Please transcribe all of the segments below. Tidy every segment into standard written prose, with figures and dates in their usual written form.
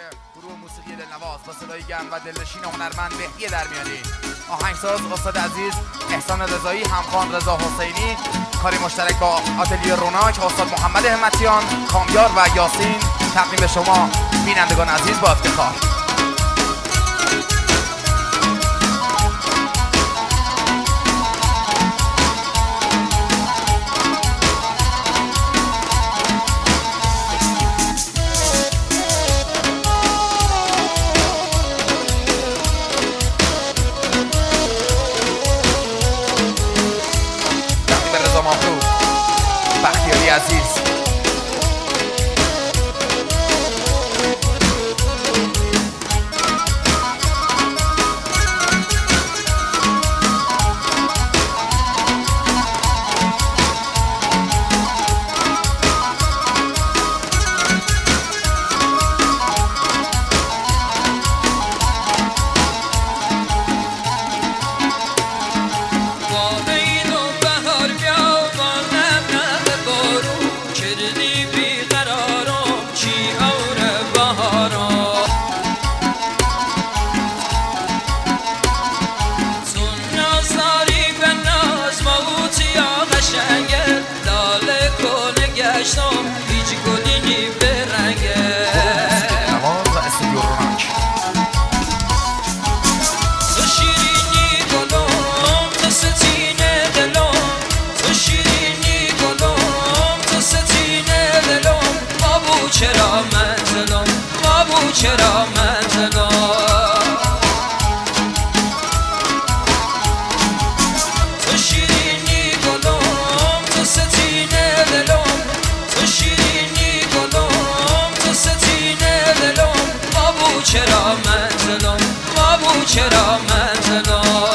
گروه موسیقی دلنواز با صدای گرم و دلنشین هنرمند مهدی درمیانی، آهنگساز استاد عزیز احسان رضایی، همخوان رضا حسینی، کاری مشترک با آتلیه روناک استاد محمد همتیان، کامیار و یاسین، تقدیم به شما بینندگان عزیز با افتخار. بختیاری عزیز، هیچ گلینی به رنگه نواز و استودیو روناک. تو شیرینی گلم، تو ستینه دلم، تو شیرینی گلم، تو ستینه دلم، بابو چرا منزلم، بابو چرا منزلم. تو شیرینی گلم، تو ستینه دلم، تو شیرینی گلم، تو ستینه دلم، بابو چرا منزلم، بابو چرا منزلم.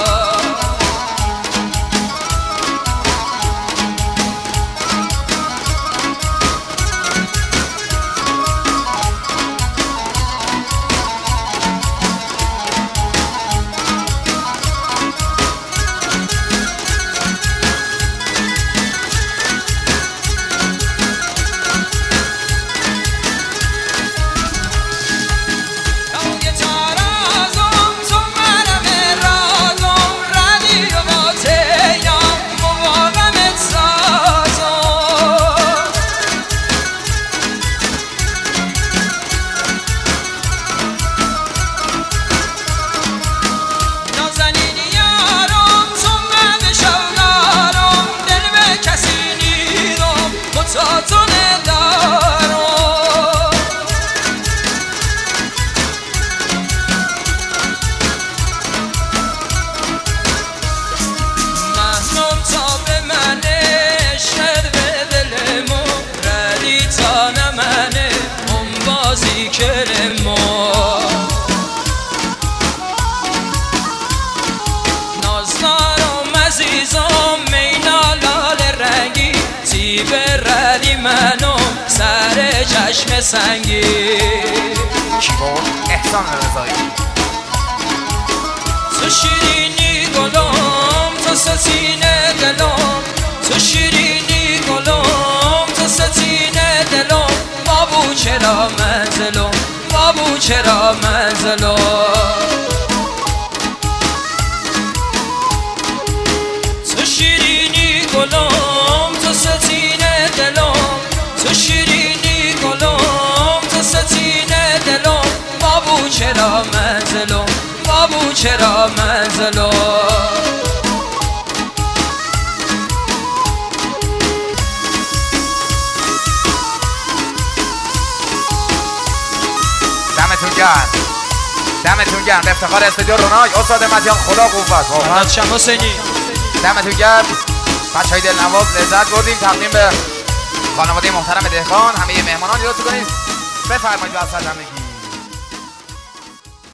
بردی منو سر چشم سنگی. کیبورد احسان رضایی. تو شیرینی گلم، تو ستینه دلم، تو شیرینی گلم، تو ستینه دلم، بابو چرا منزلم، بابو چرا منزلم. تو شیرینی گلم، تو ستینه دلم، تو شیرینی گلم، تو ستینه دلم، بابو چرا منزلم، بابو چرا منزلم. دمتون گرم، دمتون گرم. به افتخار استودیو روناک استاد همتیان، خدا قوت. محمد شمس حسینی، دمتون گرم. بچهای دلنواز لذت بردیم. تقدیم به خانواده محترم دهقان، همه مهمانان یادتون کنید. بفرمایید واسه زندگی.